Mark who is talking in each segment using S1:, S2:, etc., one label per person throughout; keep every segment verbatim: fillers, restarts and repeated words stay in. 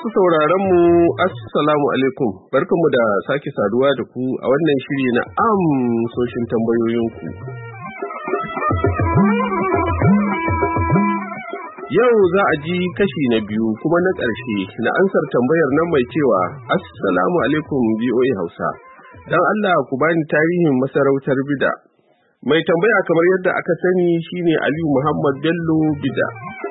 S1: Masu sauraron mu assalamu alaikum, barkanmu da sake saduwa da ku a wannan shiri na amsoshin tambayoyinku. Yau za a ji kashi na biyu kuma na ƙarshe na ansar tambayar nan mai cewa assalamu alaikum B O A Hausa, don Allah ku bani tarihin masarautar Bida. Mai tambaya kamar yadda aka sani shine Aliyu Muhammad Bello Bida.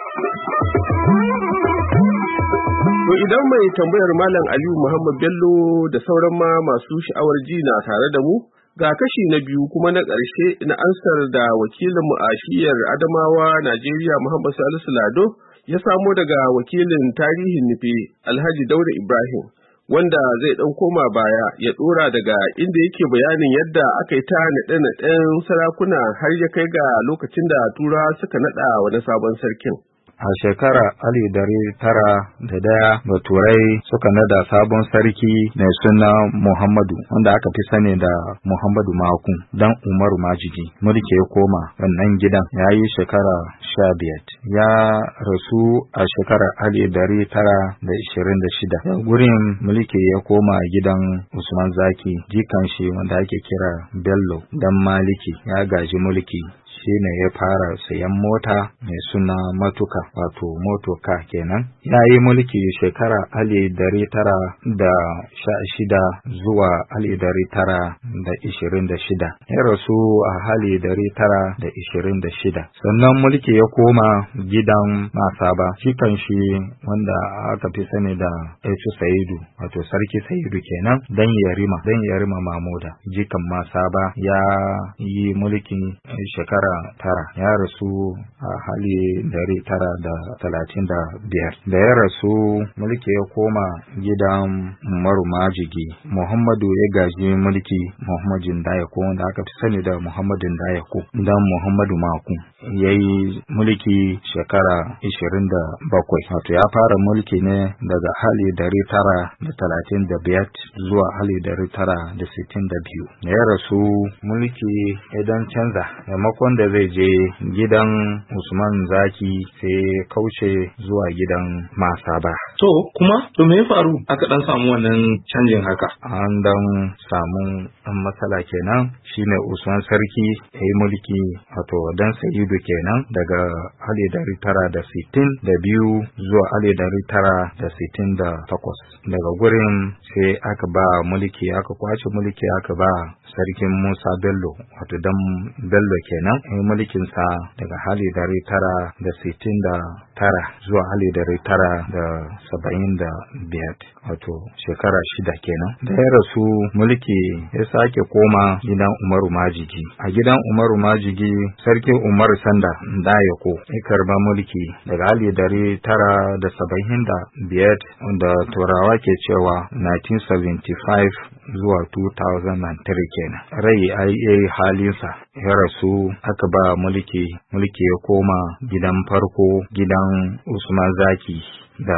S1: To idan mai tambayar Malam Aliyu Muhammad Bello da sauran ma masu sha'awar ji na tare da mu, ga kashi na biyu kuma na ƙarshe na ansar da wakilinmu a shiyar Adamawa Najeriya Muhammad Salisu Lado ya samo daga wakilin tarihin nufe Alhaji Dauda Ibrahim, wanda zai ɗan koma baya ya ɗora daga inda yake bayanin yadda aka yi ta naɗe-naɗen sarakuna har ya kai ga lokacin da Tura suka naɗa wani sabon sarkin.
S2: A shekara alif dari tara da daya Baturai suka nada sabon sarki mai suna Muhammadu, wanda aka fi sani da Muhammadu Makun dan Umaru Majigi. Mulki ya koma wannan gidan ya yi shekara sha biyar. Ya rasu a shekara alif dari tara da ishirin da shida. Gurin mulki ya koma gidan Usman Zaki, jikan shi wanda ake kira Bello dan Maliki ya gaji mulki. Shi ne ya fara sayan mota mai suna Matuka, wato motoka kenan. Ya yi mulki shekara alif dari tara da sha shida zuwa alif dari tara da ishirin da shida. Ya rasu a alif dari tara da ishirin da shida. Sannan mulki ya koma gidan Masaba, shi kan shi wanda aka fi sani da Esu Saidu, wato Sarki Saidu kenan, dan Yarima, dan Yarima Mamuda, jikan Masaba ya yi mulki shekara tara. Ya rasu a hali dari tara da talatin da biyar. Da ya rasu mulki ya koma gidan Umaru Majigi. Muhammadu ya gaji mulki Muhammadin Dayako, wanda aka fi sani da Muhammadin Dayako dan Muhammadu Maku. Ya yi mulki shekara ishirin da bakwai. Wato ya fara mulki ne daga hali dari tara da talatin da biyar zuwa hali dari tara da sittin da biyu. Da ya rasu mulki idan canza, maimakon da zai je gidan Usman Zaki sai kauce zuwa gidan Masaba.
S3: To kuma to me ya faru aka dan samu wannan canjin haka?
S2: An dan samu dan matsala kenan, shine Usman Sarki ya yi mulki wato dan Sayyidu kenan daga hali dari tara da sittin da biyu zuwa hali dari tara da sittin da takwas. Daga gurin sai aka ba mulki aka kwace mulki aka ba Sarkin Musa Bello, wato dan Bello kenan, ya yi mulkin sa daga hali dari tara da sittin da tara zuwa hali dari tara da saba'in da biyar, wato shekara shida kenan. Da ya rasu mulki ya sake koma gidan Umaru Majigi. A gidan Umaru Majigi Sarki Umaru Sanda Dayako ya karba mulki daga hali dari tara da saba'in da biyar, wanda Turawa ke cewa nineteen seventy-five zuwa two thousand three kenan. Rai ai yayi halinsa, ya rasu aka ba mulki mulki ya koma gidan farko gidan Usman Zaki da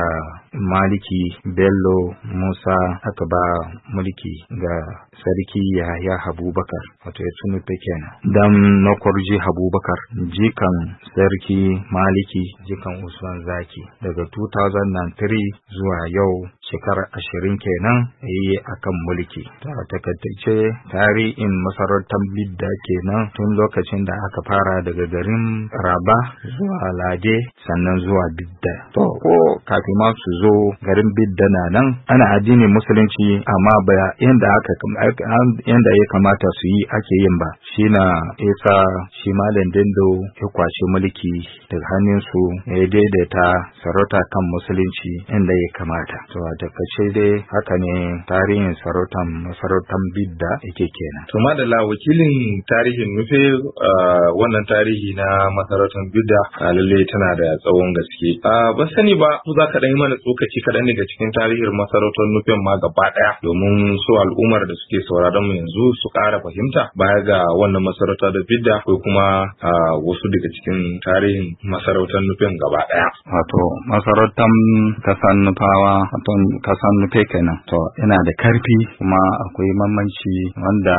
S2: Maliki Bello Musa, aka ba mulki ga Sarki Yahya Abubakar, wato ya tunufe kenan, dan Nakorji Abubakar, jikan Sarki Maliki, jikan Usman Zaki. Daga two thousand three zuwa yau shekara ashirin kenan yi akan mulki. Ta takaice tarihin masarautar Bidda kenan tun lokacin da aka fara daga garin Raba zuwa Lade sannan zuwa Bidda. To ko kafin ma su zo garin Bidda na nan ana addinin musulunci, amma ba yanda aka yanda ya kamata su yi ake yin ba. Shi na isa shi Malam Dendo ya kwashi mulki daga hannunsu ya daidaita sarauta kan musulunci inda ya kamata. To a takaice dai haka ne tarihin sarautan masarautan Bidda yake kenan.
S3: To madalla, wakilin tarihin nufe wannan tarihi na masarautar Bidda lalle tana da tsawon gaske. Ban sani ba ku za ka ɗan yi mana tsokaci kaɗan daga cikin tarihin masarautar nufin ma gaba ɗaya, domin su al'ummar da suke sauraron mu yanzu su ƙara fahimta baya ga wannan masarauta da Bidda, ko kuma wasu daga cikin tarihin masarautar nufin gaba ɗaya.
S2: Wato masarautar kasan nufawa, wato kasan nufe kenan, to yana da karfi kuma akwai mamanci wanda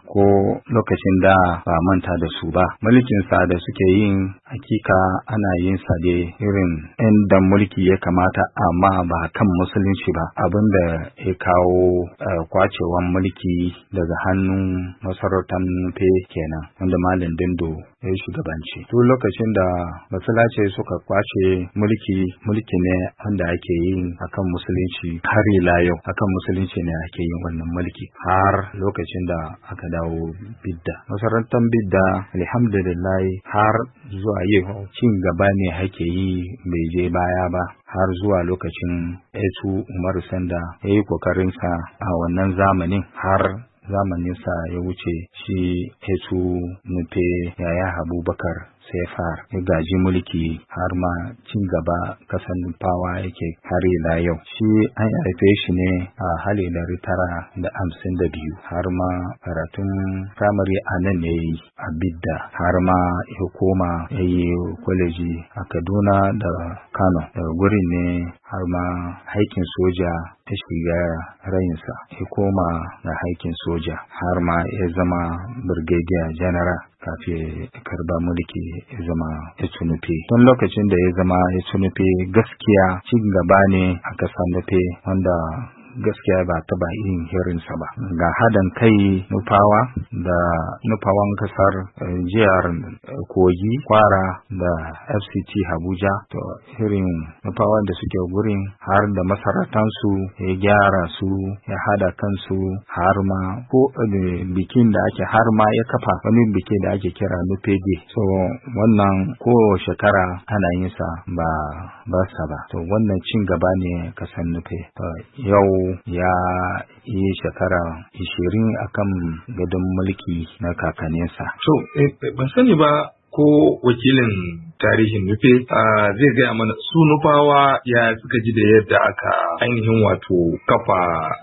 S2: ko lokacin da ba manta da su ba. Mulkinsa da suke yin hakika ana yin sa da irin inda mulki ya kamata amma ba kan musulunci ba, abin da ya kawo uh, kwacewan mulki daga hannun masarautar Nupe kenan wanda Malam Dindo ya yi shugabanci. Duk lokacin da masalace suka kwace mulki, mulki ne wanda ake yin akan musulunci har ila yau akan musulunci ne ake yin wannan mulki har lokacin da aka dawo bidda. Masarautar bidda alhamdulillah har zuwa yau cin gaba ne ake yi bai je baya ba har zuwa lokacin Etu Umaru Sanda ya yi kokarinsa a wannan zamanin har zamaninsa ya wuce shi Etu Nupe Yaya Abubakar Sefar ya gaji mulki har ma cin gaba kasan Nufawa yake har ila yau. Shi an haife shi ne a hali dari tara da hamsin da biyu har ma karatun firamare a nan ya yi a Bidda har ma ya koma ya yi kwaleji a Kaduna da Kano. Daga gurin ne har ma haikin soja ta shiga rayinsa ya koma da haikin soja har ma ya zama brigadier general kafin karba mulki ya zama ya tunufe. Tun lokacin da ya zama ya tunufe gaskiya cin gaba ne a ƙasar Nufe wanda gaskiya ba taba yin hirinsa ba. Ga hadan kai Nufawa da Nufawan kasar jihar Kogi, Kwara da F C T Abuja, to irin Nufawan da suke gurin har da masarautansu ya gyara su ya hada kansu har ma ko bikin da ake har ma ya kafa wani biki da ake kira Nupede. So wannan ko shekara ana yin sa ba ba sa ba. To wannan cin gaba ne kasan Nufe. Yau ya yi shekara ishirin akan gadon mulki na kakanninsa.
S3: So, eh, ban sani ba ko wakilin tarihin Nufe zai gaya mana su Nufawa ya suka ji da yadda aka ainihin wato kafa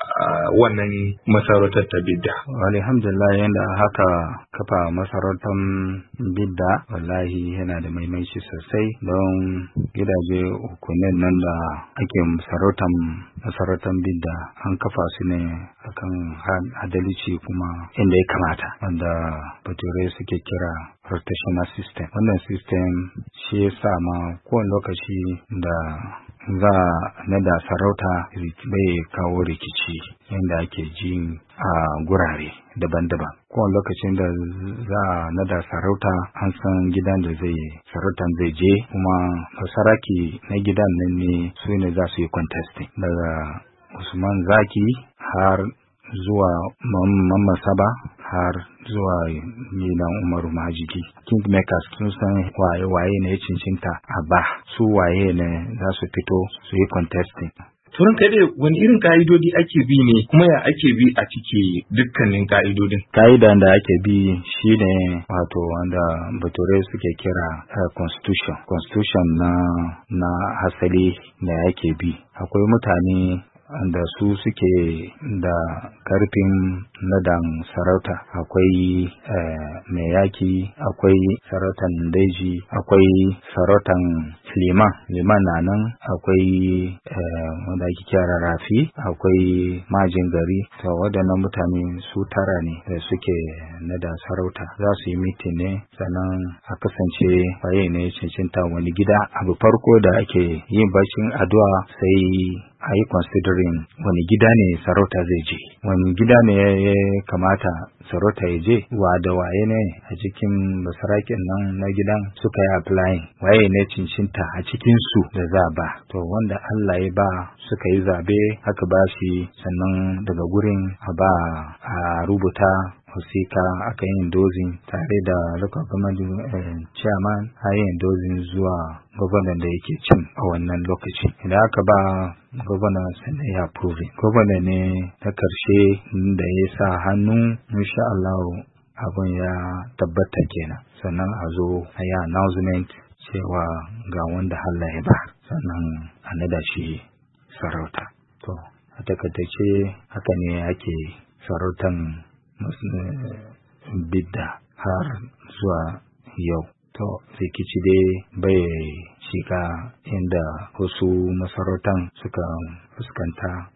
S3: wannan masarautar ta Bidda.
S2: Alhamdulillah, yadda haka kafa masarautar Bidda wallahi yana da maimaci sosai don gidaje ukunin nan da ake masarautar masarautar Bidda an kafa su ne akan adalci kuma inda ya kamata wanda bature suke kira rotational system. Wannan system shi ya sa ma kowane lokaci da za na da sarauta bai kawo rikici yadda ake ji a gurare daban-daban. Kowane lokacin da za na da sarauta an san gidan da zai sarautan zai je kuma saraki na gidan nan ne su ne za su yi contesting daga Usman Zaki har zuwa Mamman Saba har zuwa gidan Umaru Majiki. Kingmakers sun san waye-waye ne ya cincinta a ba su waye ne za su fito su yi contesting.
S3: Turan kai dai wani irin ka'idodi ake bi ne kuma ya ake bi a cike dukkanin ka'idodin?
S2: Ka'idan da ake bi shine wato wanda bature suke kira uh, constitution. Constitution na na hasali da ake bi. Akwai mutane da su suke da karfin nadan sarauta. Akwai eh, mai yaki, akwai sarautan daji, akwai sarautan liman liman na nan, akwai eh, wanda ake kira rafi, akwai majin gari. To waɗannan mutane su tara ne da suke nada sarauta. Za su yi mitin ne sannan a kasance waye ne cincinta wani gida. Abu farko da ake yin bacin addu'a sai a yi considering wani gida ne sarauta zai je, wani gida ne ya kamata sarauta ya je, wa da waye ne a cikin basarakin nan na gidan suka yi applying, waye ne cincinta a cikin su da za ba. To wanda Allah ya ba suka yi zabe haka ba shi, sannan daga gurin a ba a rubuta wasika aka yin dozin tare da local government eh, chairman a yin dozin zuwa gwamnan da yake cin a wannan lokaci. Idan aka ba gwamnan sannan ya approve. Gwamnan ne ta karshe da ya sa hannu, insha Allah abun ya tabbata kenan. Sannan a zo a yi announcement cewa ga wanda Allah ya ba, sannan a nada shi sarauta. To a takaice haka ne ake sarautan Bidda har zuwa yau. To rikici dai bai shiga inda wasu masarautan suka fuskanta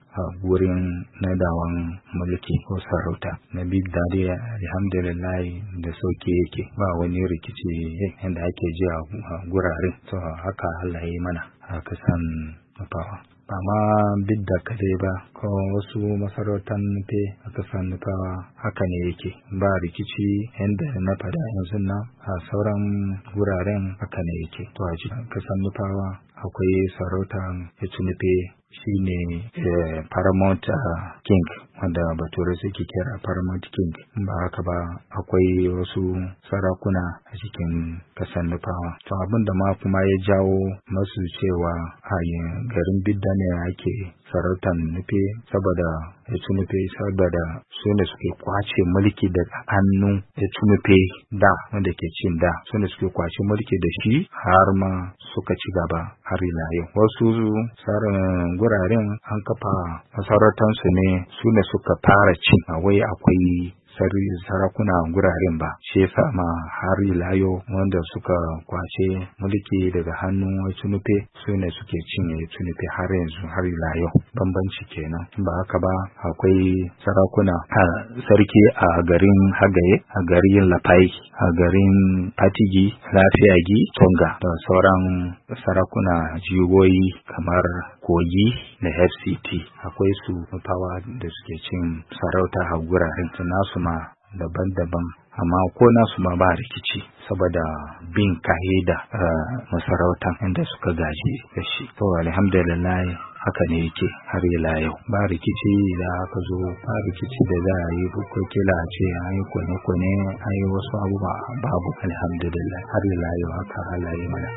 S2: a gurin nadawan mulki ko sarauta. Na bidda dai alhamdulillah da sauke yake, ba wani rikici yadda ake ji a guraren. To haka Allah ya yi mana a kasan Nufawa. Ba ma bidda kadai ba, ko wasu masarautar nufe a kasan Nufawa haka ne yake, ba rikici yadda na fada yanzu nan a sauran guraren haka ne yake. To a kasan Nufawa akwai sarautar Etunufe, shi ne eh, Paramount uh, King, wanda bature suke kira Paramount King. Ba haka ba akwai wasu sarakuna a cikin kasar Nufawa. To abin da ma kuma ya jawo masu cewa a garin bidda ne ake sarautar Nufe, saboda Etunufe, saboda su ne suke kwace mulki daga hannun Etunufe da, wanda ke cin da, su ne suke kwace mulki da shi har ma suka ci gaba har ila yau. Wasu tsarin guraren an kafa masarautansu ne, su ne suka fara cin, a wai akwai sarakuna guraren ba, shi yasa ma har ila yau wanda suka kwace mulki daga hannun Etunufe su ne suke cinye Etunufe har yanzu har ila yau. Bambanci kenan. Ba haka ba akwai sarakuna a sarki a garin Hagaye, a garin Lafai, a garin Patigi, Lafiyagi, Tonga, da sauran sarakuna jigoyi kamar Kogi da F C T. Akwai su Nufawa da suke cin sarauta a guraren nasu ma daban-daban, amma ko nasu ma ba rikici saboda bin ka'ida uh, masarautan inda suka gaji da shi. To alhamdulillah haka ne yake har ila yau, ba rikici da aka zo, ba rikici da za a yi bukokila a ce an yi kone-kone an yi wasu abubuwa, babu. Alhamdulillah har ila yau haka Allah ya mana.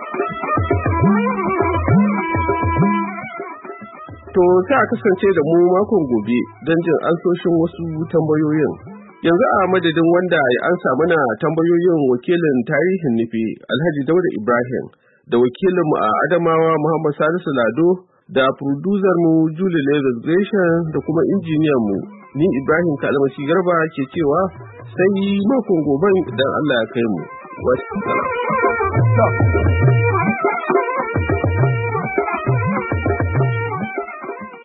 S1: To sai a kasance da mu makon gobe don jin ansoshin wasu tambayoyin. Yanzu a madadin wanda ya ansa mana tambayoyin wakilin tarihin Nufe Alhaji Dauda Ibrahim, da wakilinmu a Adamawa Muhammad Salisu Lado, da producer mu Julie Lagos Gresham, da kuma injiniyan mu ni Ibrahim Kalmasi Garba ke cewa sai makon goben idan Allah ya kai mu. Wasu